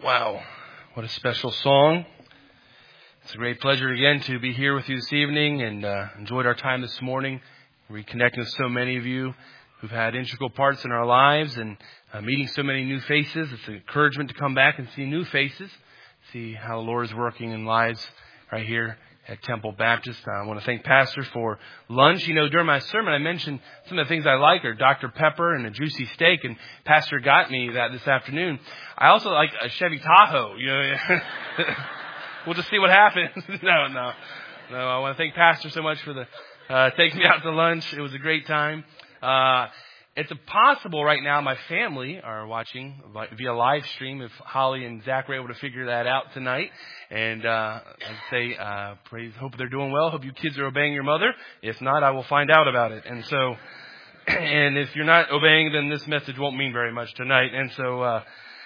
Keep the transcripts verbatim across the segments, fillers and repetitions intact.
Wow, what a special song. It's a great pleasure again to be here with you this evening and uh, enjoyed our time this morning, reconnecting with so many of you who've had integral parts in our lives and uh, meeting so many new faces. It's an encouragement to come back and see new faces, see how the Lord is working in lives right here at Temple Baptist. I want to thank Pastor for lunch. You know, during my sermon, I mentioned some of the things I like are Doctor Pepper and a juicy steak, and Pastor got me that this afternoon. I also like a Chevy Tahoe. You know, we'll just see what happens. no, no, no. I want to thank Pastor so much for the uh, taking me out to lunch. It was a great time. Uh, It's possible right now my family are watching via live stream if Holly and Zach were able to figure that out tonight. And uh, I'd say, uh, praise, hope they're doing well. Hope you kids are obeying your mother. If not, I will find out about it. And so, and if you're not obeying, then this message won't mean very much tonight. And so, uh,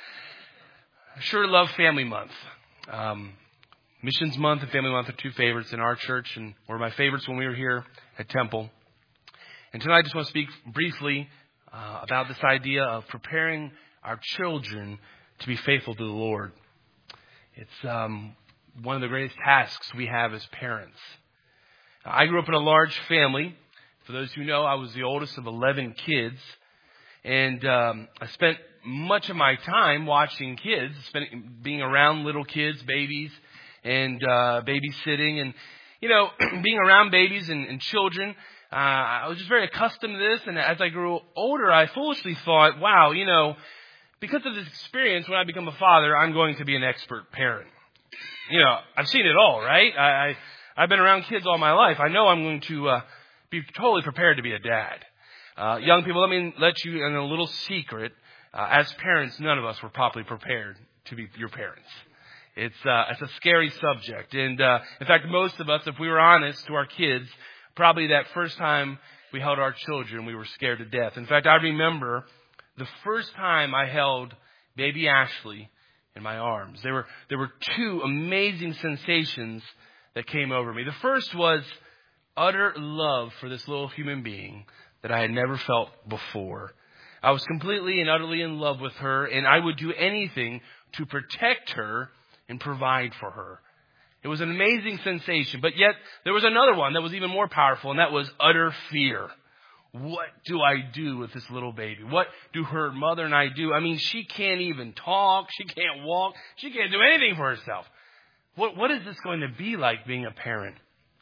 I sure love Family Month. Um, Missions Month and Family Month are two favorites in our church and were my favorites when we were here at Temple. And tonight I just want to speak briefly uh, about this idea of preparing our children to be faithful to the Lord. It's um, one of the greatest tasks we have as parents. I grew up in a large family. For those who know, I was the oldest of eleven kids. And um, I spent much of my time watching kids, spending, being around little kids, babies, and uh, babysitting. And, you know, being around babies and, and children, Uh, I was just very accustomed to this, and as I grew older, I foolishly thought, wow, you know, because of this experience, when I become a father, I'm going to be an expert parent. You know, I've seen it all, right? I, I, I've been around kids all my life. I know I'm going to uh, be totally prepared to be a dad. Uh, young people, let me let you in a little secret. Uh, as parents, none of us were properly prepared to be your parents. It's, uh, it's a scary subject. And uh, in fact, most of us, if we were honest to our kids, probably that first time we held our children, we were scared to death. In fact, I remember the first time I held baby Ashley in my arms. There were there were two amazing sensations that came over me. The first was utter love for this little human being that I had never felt before. I was completely and utterly in love with her, and I would do anything to protect her and provide for her. It was an amazing sensation, but yet there was another one that was even more powerful, and that was utter fear. What do I do with this little baby? What do her mother and I do? I mean, she can't even talk. She can't walk. She can't do anything for herself. What, what is this going to be like being a parent?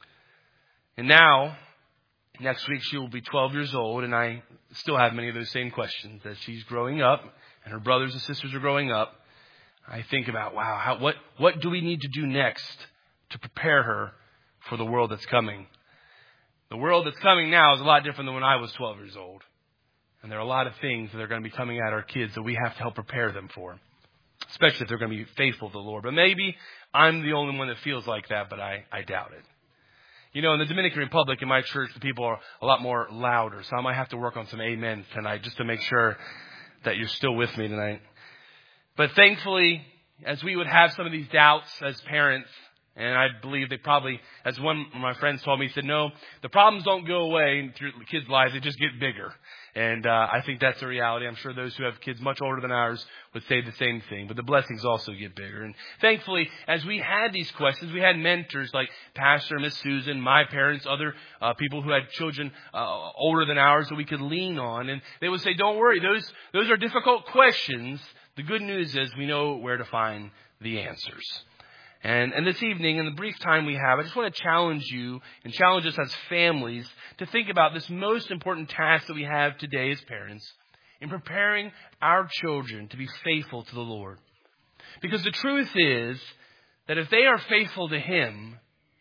And now, next week she will be twelve years old, and I still have many of those same questions. As she's growing up, and her brothers and sisters are growing up, I think about, wow, how, what, what do we need to do next to prepare her for the world that's coming? The world that's coming now is a lot different than when I was twelve years old. And there are a lot of things that are going to be coming at our kids that we have to help prepare them for, especially if they're going to be faithful to the Lord. But maybe I'm the only one that feels like that, but I, I doubt it. You know, in the Dominican Republic, in my church, the people are a lot more louder. So I might have to work on some amens tonight just to make sure that you're still with me tonight. But thankfully, as we would have some of these doubts as parents, and I believe they probably, as one of my friends told me, he said, no, the problems don't go away through kids' lives, they just get bigger. And uh, I think that's a reality. I'm sure those who have kids much older than ours would say the same thing. But the blessings also get bigger. And thankfully, as we had these questions, we had mentors like Pastor, Miss Susan, my parents, other uh, people who had children uh, older than ours that we could lean on. And they would say, don't worry, those those are difficult questions. The good news is we know where to find the answers. And, and this evening, in the brief time we have, I just want to challenge you and challenge us as families to think about this most important task that we have today as parents in preparing our children to be faithful to the Lord. Because the truth is that if they are faithful to Him,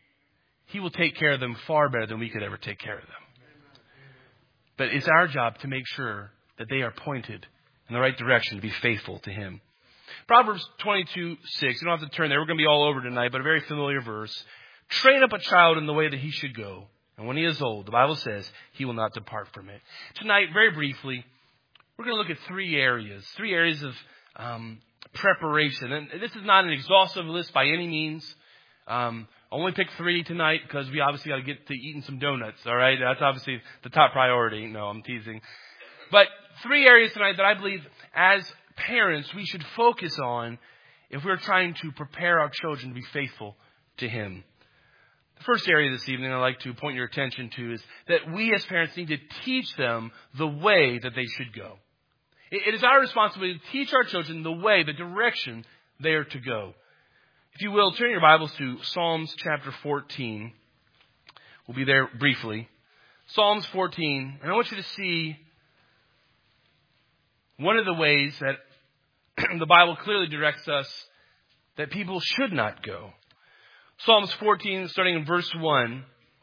He will take care of them far better than we could ever take care of them. But it's our job to make sure that they are pointed in the right direction to be faithful to Him. Proverbs twenty-two six. You don't have to turn there. We're going to be all over tonight, but a very familiar verse. Train up a child in the way that he should go. And when he is old, the Bible says he will not depart from it. Tonight, very briefly, we're going to look at three areas. Three areas of um, preparation. And this is not an exhaustive list by any means. Um, I only picked three tonight because we obviously got to get to eating some donuts. All right. That's obviously the top priority. No, I'm teasing. But three areas tonight that I believe as parents we should focus on if we're trying to prepare our children to be faithful to Him. The first area this evening I'd like to point your attention to is that we as parents need to teach them the way that they should go. It is our responsibility to teach our children the way, the direction they are to go. If you will, turn your Bibles to Psalms chapter fourteen. We'll be there briefly. Psalms fourteen, and I want you to see one of the ways that the Bible clearly directs us that people should not go. Psalms fourteen, starting in verse one,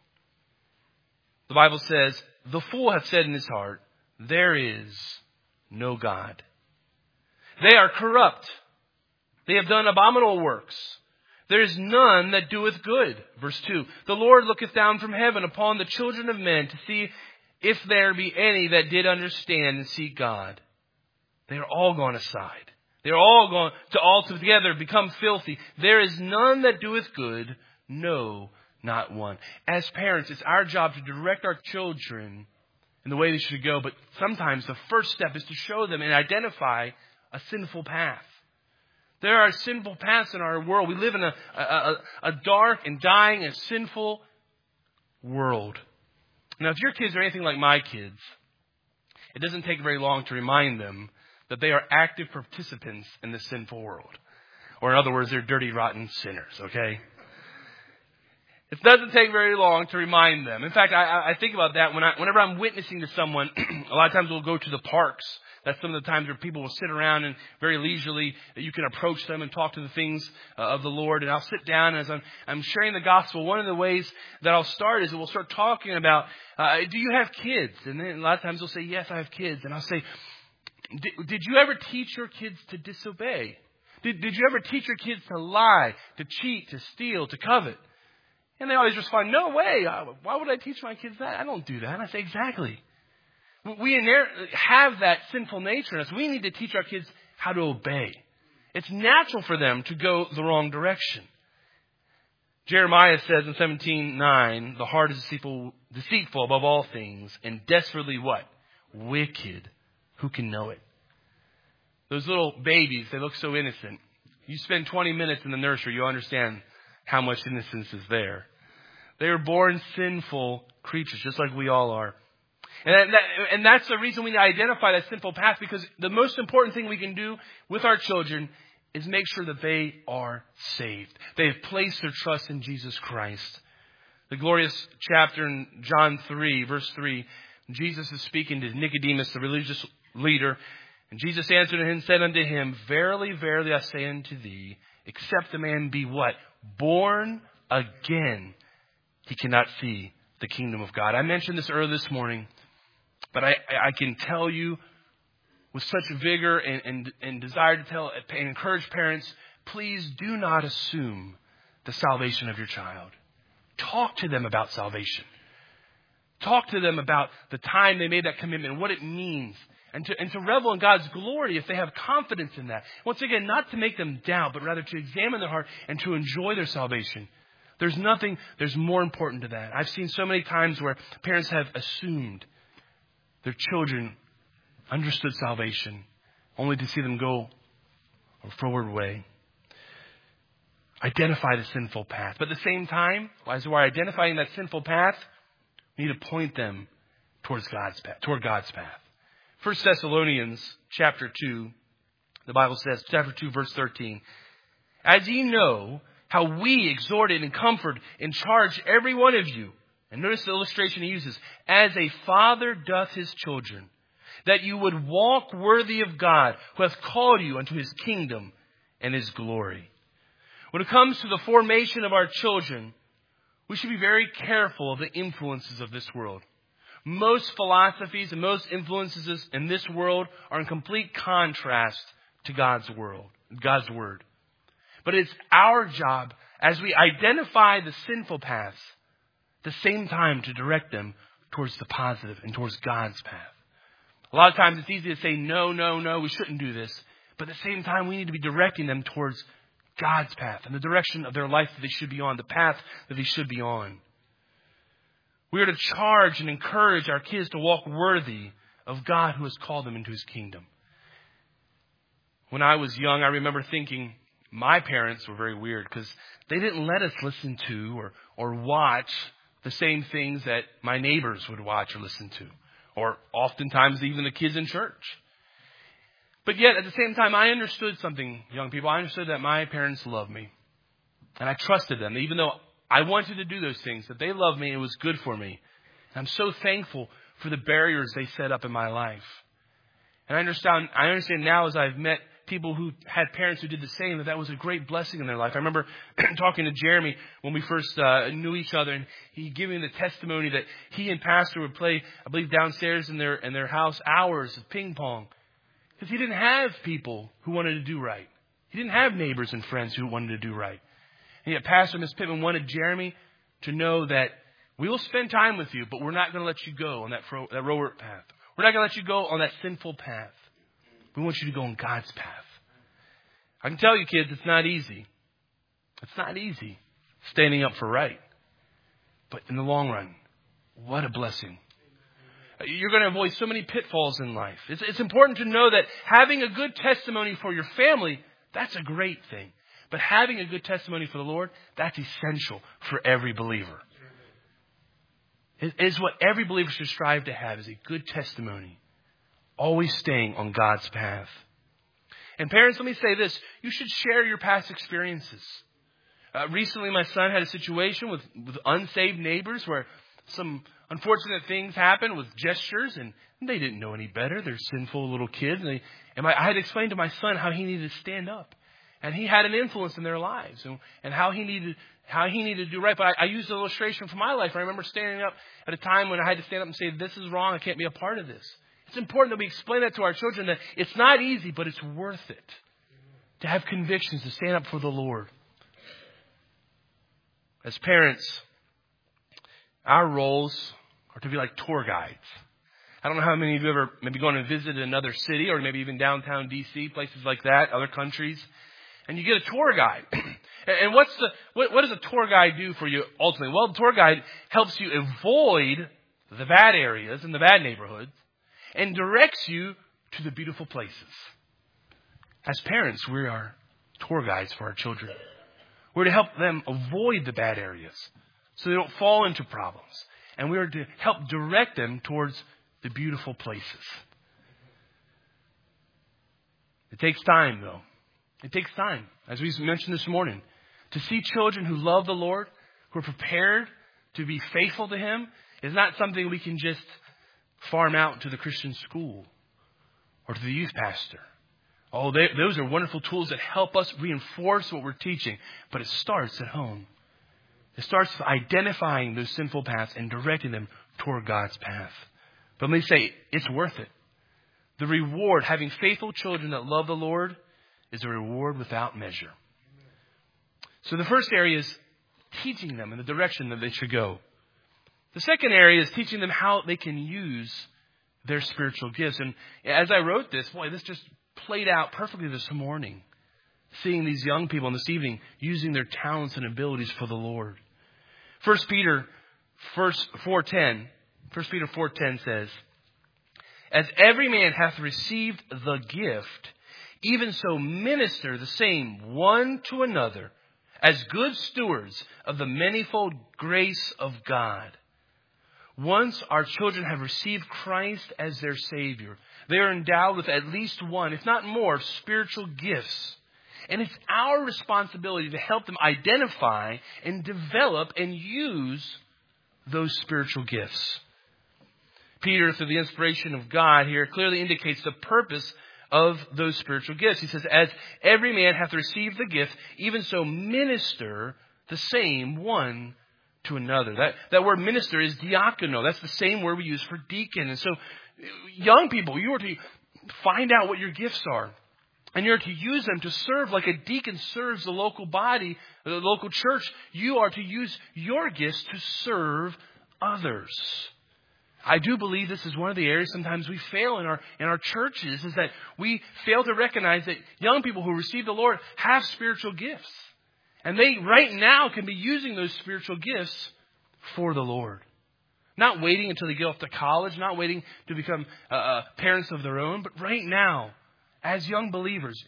the Bible says, "The fool hath said in his heart, there is no God. They are corrupt. They have done abominable works. There is none that doeth good." Verse two, "The Lord looketh down from heaven upon the children of men to see if there be any that did understand and seek God. They are all gone aside. They are all gone to all together become filthy. There is none that doeth good, no, not one." As parents, it's our job to direct our children in the way they should go. But sometimes the first step is to show them and identify a sinful path. There are sinful paths in our world. We live in a, a, a dark and dying and sinful world. Now, if your kids are anything like my kids, it doesn't take very long to remind them that they are active participants in the sinful world. Or in other words, they're dirty, rotten sinners, okay? It doesn't take very long to remind them. In fact, I, I think about that when I, whenever I'm witnessing to someone. A lot of times we'll go to the parks. That's some of the times where people will sit around and very leisurely you can approach them and talk to the things uh, of the Lord. And I'll sit down and as I'm, I'm sharing the gospel. One of the ways that I'll start is that we'll start talking about, uh, do you have kids? And then a lot of times they'll say, yes, I have kids. And I'll say, did, did you ever teach your kids to disobey? Did, did you ever teach your kids to lie, to cheat, to steal, to covet? And they always respond, no way. Why would I teach my kids that? I don't do that. And I say, exactly. We inherently have that sinful nature in us. We need to teach our kids how to obey. It's natural for them to go the wrong direction. Jeremiah says in seventeen nine, "The heart is deceitful, deceitful above all things, and desperately" what? "Wicked. Who can know it?" Those little babies, they look so innocent. You spend twenty minutes in the nursery, you'll understand how much innocence is there. They are born sinful creatures, just like we all are. And, that, and that's the reason we need to identify that sinful path, because the most important thing we can do with our children is make sure that they are saved. They have placed their trust in Jesus Christ. The glorious chapter in John three, verse three, Jesus is speaking to Nicodemus, the religious leader. And Jesus answered him and said unto him, "Verily, verily, I say unto thee, except a man be" what? "Born again, he cannot see the kingdom of God." I mentioned this earlier this morning, but I, I can tell you with such vigor and, and, and desire to tell and encourage parents, please do not assume the salvation of your child. Talk to them about salvation. Talk to them about the time they made that commitment, what it means. And to, and to revel in God's glory if they have confidence in that. Once again, not to make them doubt, but rather to examine their heart and to enjoy their salvation. There's nothing, there's more important to that. I've seen so many times where parents have assumed their children understood salvation, only to see them go a forward way. Identify the sinful path. But at the same time, as we're identifying that sinful path, we need to point them towards God's path, toward God's path. First Thessalonians chapter two, the Bible says, chapter two, verse thirteen, "As ye know how we exhorted and comfort and charge every one of you," and notice the illustration he uses, "as a father doth his children, that you would walk worthy of God, who hath called you unto his kingdom and his glory." When it comes to the formation of our children, we should be very careful of the influences of this world. Most philosophies and most influences in this world are in complete contrast to God's world, God's word. But it's our job, as we identify the sinful paths, at the same time to direct them towards the positive and towards God's path. A lot of times it's easy to say, no, no, no, we shouldn't do this. But at the same time, we need to be directing them towards God's path and the direction of their life that they should be on, the path that they should be on. We are to charge and encourage our kids to walk worthy of God who has called them into his kingdom. When I was young, I remember thinking, my parents were very weird because they didn't let us listen to or, or watch the same things that my neighbors would watch or listen to, or oftentimes even the kids in church. But yet, at the same time, I understood something, young people. I understood that my parents loved me, and I trusted them, even though I wanted to do those things, that they loved me and it was good for me. And I'm so thankful for the barriers they set up in my life. And I understand, I understand now as I've met people who had parents who did the same, that that was a great blessing in their life. I remember talking to Jeremy when we first uh, knew each other, and he gave me the testimony that he and Pastor would play, I believe, downstairs in their in their house hours of ping pong. Because he didn't have people who wanted to do right. He didn't have neighbors and friends who wanted to do right. And yet Pastor and Miss Pittman wanted Jeremy to know that we will spend time with you, but we're not going to let you go on that, fro- that road path. We're not going to let you go on that sinful path. We want you to go on God's path. I can tell you, kids, it's not easy. It's not easy standing up for right. But in the long run, what a blessing. You're going to avoid so many pitfalls in life. It's, it's important to know that having a good testimony for your family, that's a great thing. But having a good testimony for the Lord, that's essential for every believer. It is what every believer should strive to have, is a good testimony. Always staying on God's path. And parents, let me say this. You should share your past experiences. Uh, recently, my son had a situation with, with unsaved neighbors where some unfortunate things happened with gestures, and they didn't know any better. They're sinful little kids. And, they, and my, I had to explain to my son how he needed to stand up. And he had an influence in their lives, and, and how he needed how he needed to do right. But I, I used an illustration from my life. I remember standing up at a time when I had to stand up and say, this is wrong. I can't be a part of this. It's important that we explain that to our children, that it's not easy, but it's worth it to have convictions, to stand up for the Lord. As parents, our roles are to be like tour guides. I don't know how many of you ever maybe gone to visit another city, or maybe even downtown D C, places like that, other countries, and you get a tour guide. And what's the what, what does a tour guide do for you ultimately? Well, the tour guide helps you avoid the bad areas and the bad neighborhoods, and directs you to the beautiful places. As parents, we are tour guides for our children. We're to help them avoid the bad areas so they don't fall into problems. And we are to help direct them towards the beautiful places. It takes time, though. It takes time, as we mentioned this morning, to see children who love the Lord, who are prepared to be faithful to Him, is not something we can just farm out to the Christian school or to the youth pastor. Oh, they, those are wonderful tools that help us reinforce what we're teaching. But it starts at home. It starts with identifying those sinful paths and directing them toward God's path. But let me say, it's worth it. The reward, having faithful children that love the Lord, is a reward without measure. So the first area is teaching them in the direction that they should go. The second area is teaching them how they can use their spiritual gifts. And as I wrote this, boy, this just played out perfectly this morning. Seeing these young people this evening using their talents and abilities for the Lord. First Peter four ten. First Peter four ten says, as every man hath received the gift, even so minister the same one to another, as good stewards of the manifold grace of God. Once our children have received Christ as their Savior, they are endowed with at least one, if not more, spiritual gifts. And it's our responsibility to help them identify and develop and use those spiritual gifts. Peter, through the inspiration of God here, clearly indicates the purpose of those spiritual gifts. He says, as every man hath received the gift, even so minister the same one to another. That, that word minister is diakono. That's the same word we use for deacon. And so, young people, you are to find out what your gifts are. And you're to use them to serve like a deacon serves the local body, the local church. You are to use your gifts to serve others. I do believe this is one of the areas sometimes we fail in our in our churches, is that we fail to recognize that young people who receive the Lord have spiritual gifts. And they right now can be using those spiritual gifts for the Lord. Not waiting until they get off to college, not waiting to become uh, uh, parents of their own, but right now, as young believers,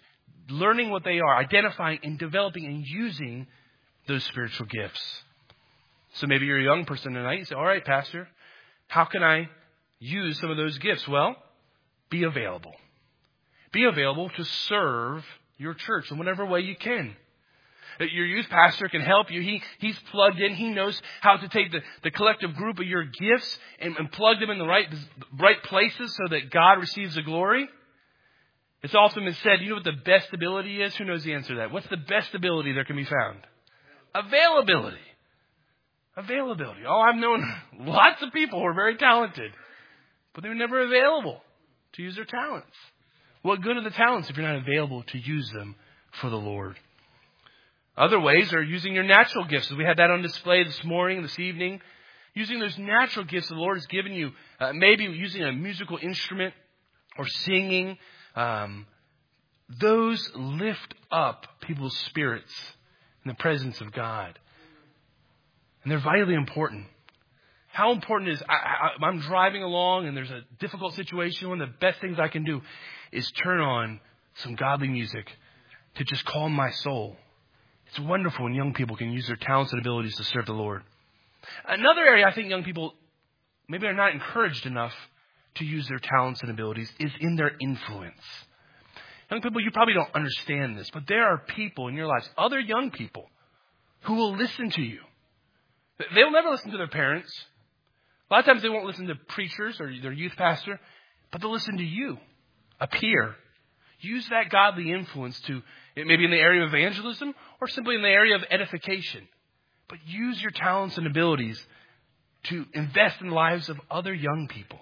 learning what they are, identifying and developing and using those spiritual gifts. So maybe you're a young person tonight. You say, all right, Pastor, how can I use some of those gifts? Well, be available. Be available to serve your church in whatever way you can. Your youth pastor can help you. He He's plugged in. He knows how to take the, the collective group of your gifts and, and plug them in the right, right places so that God receives the glory. It's often been said, you know what the best ability is? Who knows the answer to that? What's the best ability there can be found? Availability. Availability. Oh, I've known lots of people who are very talented, but they were never available to use their talents. What good are the talents if you're not available to use them for the Lord? Other ways are using your natural gifts. We had that on display this morning, this evening. Using those natural gifts the Lord has given you. Uh, maybe using a musical instrument or singing. Um, those lift up people's spirits in the presence of God. And they're vitally important. How important is, I, I, I'm driving along and there's a difficult situation. One of the best things I can do is turn on some godly music to just calm my soul. It's wonderful when young people can use their talents and abilities to serve the Lord. Another area I think young people maybe are not encouraged enough to use their talents and abilities is in their influence. Young people, you probably don't understand this, but there are people in your lives, other young people, who will listen to you. They'll never listen to their parents. A lot of times they won't listen to preachers or their youth pastor, but they'll listen to you, a peer. Use that godly influence to, maybe in the area of evangelism or simply in the area of edification. But use your talents and abilities to invest in the lives of other young people.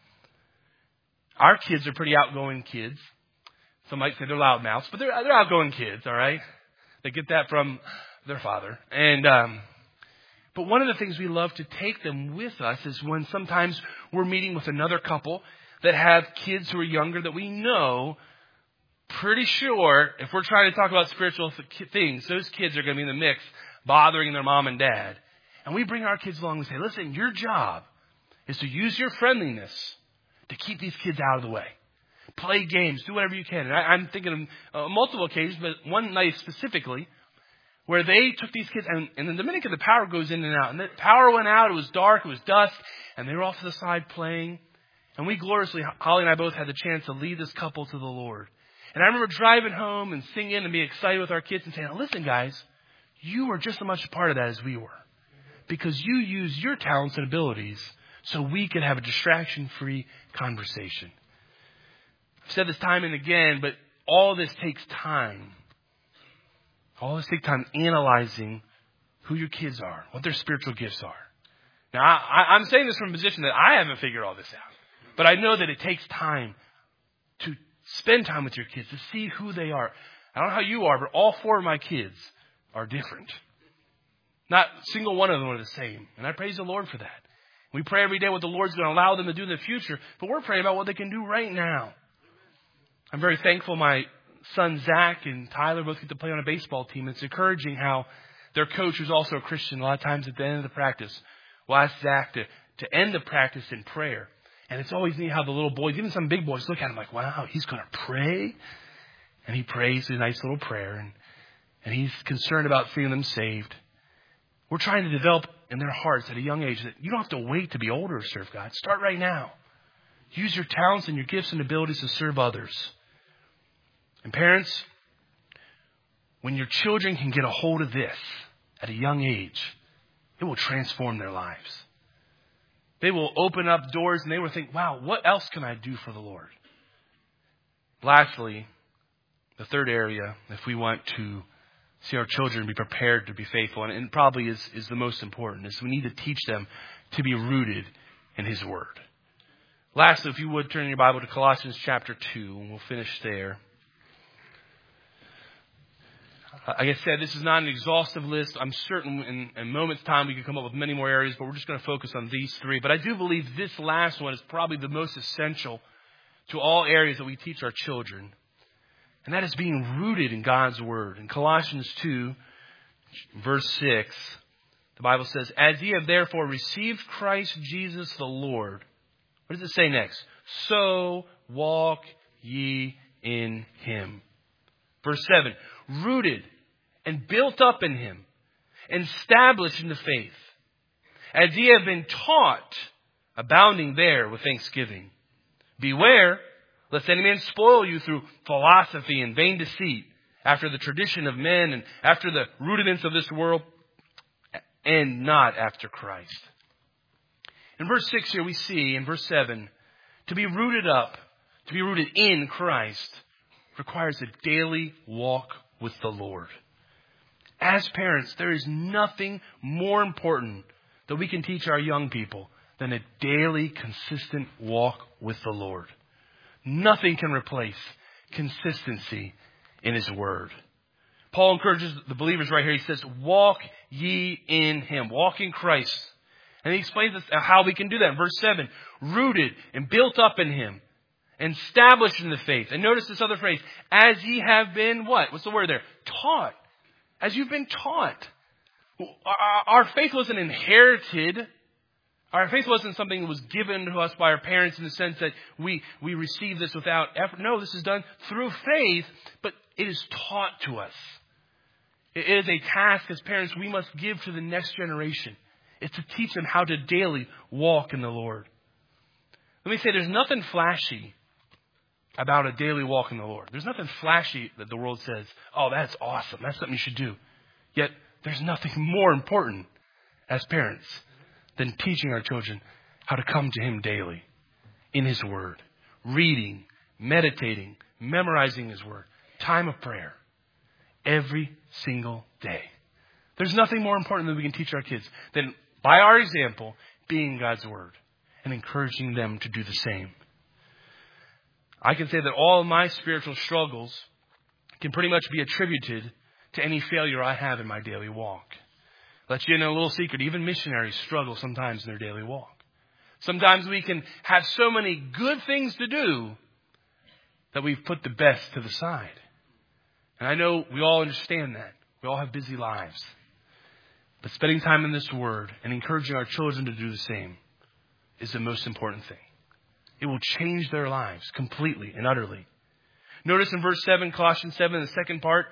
Our kids are pretty outgoing kids. Some might say they're loudmouths, but they're, they're outgoing kids, all right? They get that from their father. And, um, but one of the things we love to take them with us is when sometimes we're meeting with another couple that have kids who are younger that we know pretty sure if we're trying to talk about spiritual things, those kids are going to be in the mix bothering their mom and dad. And we bring our kids along and say, listen, your job is to use your friendliness to keep these kids out of the way. Play games, do whatever you can. And I, I'm thinking of uh, multiple occasions, but one night specifically, where they took these kids, and in the Dominican, the power goes in and out. And the power went out, it was dark, it was dusk, and they were off to the side playing. And we gloriously, Holly and I both had the chance to lead this couple to the Lord. And I remember driving home and singing and being excited with our kids and saying, listen, guys, you were just as much a part of that as we were. Because you used your talents and abilities so we could have a distraction-free conversation. I've said this time and again, but all this takes time. All this takes time analyzing who your kids are, what their spiritual gifts are. Now, I, I'm saying this from a position that I haven't figured all this out. But I know that it takes time to spend time with your kids, to see who they are. I don't know how you are, but all four of my kids are different. Not a single one of them are the same. And I praise the Lord for that. We pray every day what the Lord's going to allow them to do in the future, but we're praying about what they can do right now. I'm very thankful my son Zach and Tyler both get to play on a baseball team. It's encouraging how their coach, who's also a Christian, a lot of times at the end of the practice, will ask Zach to, to end the practice in prayer. And it's always neat how the little boys, even some big boys, look at him like, wow, he's going to pray? And he prays a nice little prayer, and, and he's concerned about seeing them saved. We're trying to develop in their hearts at a young age that you don't have to wait to be older to serve God. Start right now. Use your talents and your gifts and abilities to serve others. And parents, when your children can get a hold of this at a young age, it will transform their lives. They will open up doors and they will think, wow, what else can I do for the Lord? Lastly, the third area, if we want to see our children be prepared to be faithful, and it probably is, is the most important, is we need to teach them to be rooted in His Word. Lastly, if you would turn your Bible to Colossians chapter two, and we'll finish there. Like I said, this is not an exhaustive list. I'm certain in a moment's time we could come up with many more areas, but we're just going to focus on these three. But I do believe this last one is probably the most essential to all areas that we teach our children. And that is being rooted in God's Word. In Colossians two, verse six, the Bible says, as ye have therefore received Christ Jesus the Lord. What does it say next? So walk ye in Him. Verse seven, rooted and built up in Him, and established in the faith, as ye have been taught, abounding there with thanksgiving. Beware, lest any man spoil you through philosophy and vain deceit, after the tradition of men and after the rudiments of this world, and not after Christ. In verse six here we see, in verse seven, to be rooted up, to be rooted in Christ, requires a daily walk with the Lord. As parents, there is nothing more important that we can teach our young people than a daily, consistent walk with the Lord. Nothing can replace consistency in His Word. Paul encourages the believers right here. He says, walk ye in Him. Walk in Christ. And he explains how we can do that in verse seven. Rooted and built up in Him. And established in the faith. And notice this other phrase. As ye have been what? What's the word there? Taught. As you've been taught. Our faith wasn't inherited. Our faith wasn't something that was given to us by our parents in the sense that we, we receive this without effort. No, this is done through faith, but it is taught to us. It is a task as parents we must give to the next generation. It's to teach them how to daily walk in the Lord. Let me say, there's nothing flashy about a daily walk in the Lord. There's nothing flashy that the world says, oh, that's awesome. That's something you should do. Yet, there's nothing more important as parents than teaching our children how to come to Him daily in His Word. Reading, meditating, memorizing His Word. Time of prayer. Every single day. There's nothing more important that we can teach our kids than, by our example, being in God's Word and encouraging them to do the same. I can say that all of my spiritual struggles can pretty much be attributed to any failure I have in my daily walk. Let you in a little secret. Even missionaries struggle sometimes in their daily walk. Sometimes we can have so many good things to do that we've put the best to the side. And I know we all understand that. We all have busy lives. But spending time in this Word and encouraging our children to do the same is the most important thing. It will change their lives completely and utterly. Notice in verse seven, Colossians seven, the second part.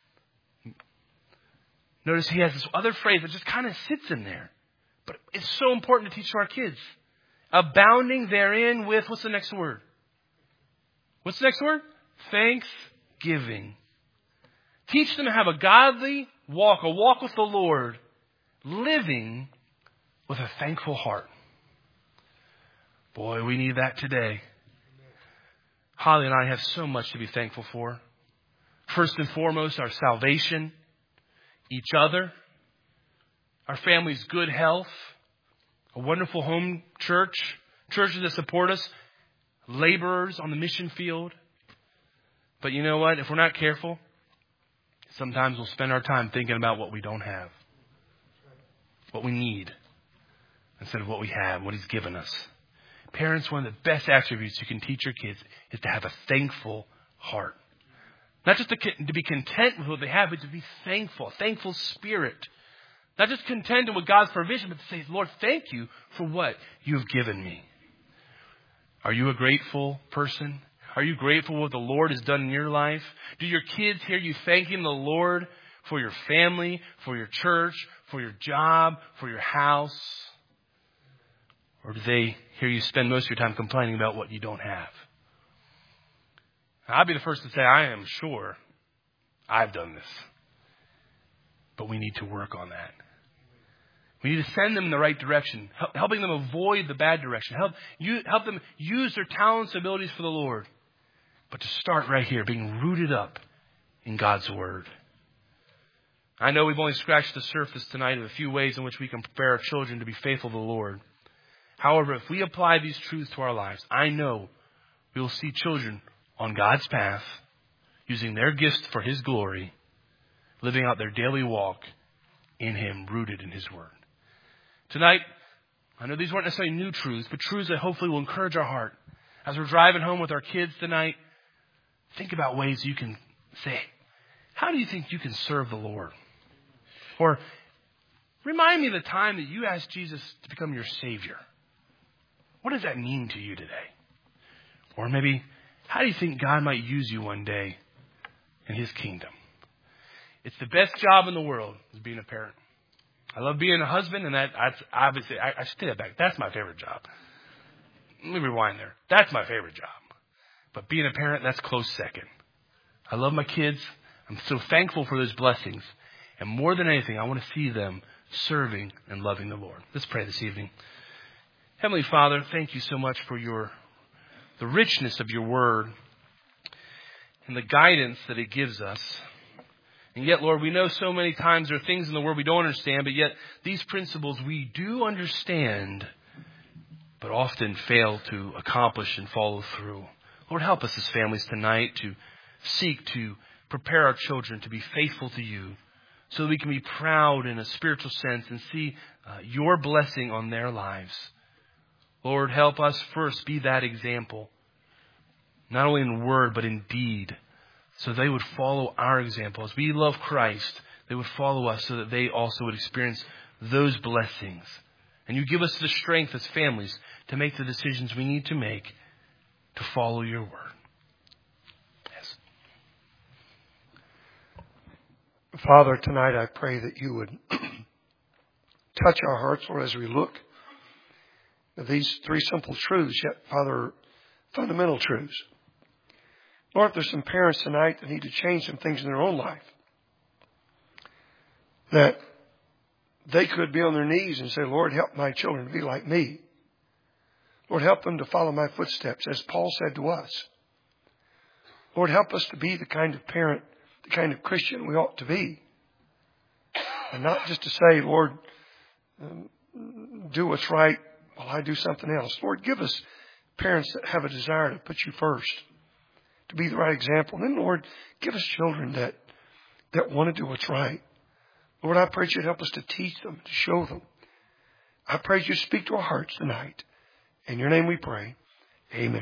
Notice he has this other phrase that just kind of sits in there. But it's so important to teach to our kids. Abounding therein with, what's the next word? What's the next word? Thanksgiving. Teach them to have a godly walk, a walk with the Lord, living with a thankful heart. Boy, we need that today. Holly and I have so much to be thankful for. First and foremost, our salvation, each other, our family's good health, a wonderful home church, churches that support us, laborers on the mission field. But you know what? If we're not careful, sometimes we'll spend our time thinking about what we don't have, what we need, instead of what we have, what He's given us. Parents, one of the best attributes you can teach your kids is to have a thankful heart. Not just to, to be content with what they have, but to be thankful, a thankful spirit. Not just content with God's provision, but to say, Lord, thank you for what you have given me. Are you a grateful person? Are you grateful for what the Lord has done in your life? Do your kids hear you thanking the Lord for your family, for your church, for your job, for your house? Or do they hear you spend most of your time complaining about what you don't have? I'll be the first to say, I am sure I've done this. But we need to work on that. We need to send them in the right direction, helping them avoid the bad direction, help you help them use their talents and abilities for the Lord. But to start right here, being rooted up in God's Word. I know we've only scratched the surface tonight of a few ways in which we can prepare our children to be faithful to the Lord. However, if we apply these truths to our lives, I know we will see children on God's path, using their gifts for His glory, living out their daily walk in Him, rooted in His Word. Tonight, I know these weren't necessarily new truths, but truths that hopefully will encourage our heart. As we're driving home with our kids tonight, think about ways you can say, how do you think you can serve the Lord? Or remind me of the time that you asked Jesus to become your Savior. What does that mean to you today? Or maybe, how do you think God might use you one day in His kingdom. It's the best job in the world, is being a parent. I love being a husband, and that that's obviously, I, I stay back. That's my favorite job. Let me rewind there. That's my favorite job. But being a parent, that's close second. I love my kids. I'm so thankful for those blessings. And more than anything, I want to see them serving and loving the Lord. Let's pray this evening. Heavenly Father, thank you so much for your the richness of your word and the guidance that it gives us. And yet, Lord, we know so many times there are things in the world we don't understand, but yet these principles we do understand, but often fail to accomplish and follow through. Lord, help us as families tonight to seek to prepare our children to be faithful to you so that we can be proud in a spiritual sense and see uh, your blessing on their lives. Lord, help us first be that example, not only in word, but in deed, so they would follow our example. As we love Christ, they would follow us so that they also would experience those blessings. And you give us the strength as families to make the decisions we need to make to follow your word. Yes. Father, tonight I pray that you would touch our hearts, Lord, as we look at these three simple truths, yet, Father, fundamental truths. Lord, if there's some parents tonight that need to change some things in their own life, that they could be on their knees and say, Lord, help my children to be like me. Lord, help them to follow my footsteps, as Paul said to us. Lord, help us to be the kind of parent, the kind of Christian we ought to be. And not just to say, Lord, um, do what's right while I do something else. Lord, give us parents that have a desire to put you first, to be the right example. And then, Lord, give us children that, that want to do what's right. Lord, I pray you'd help us to teach them, to show them. I pray you speak to our hearts tonight. In your name we pray. Amen.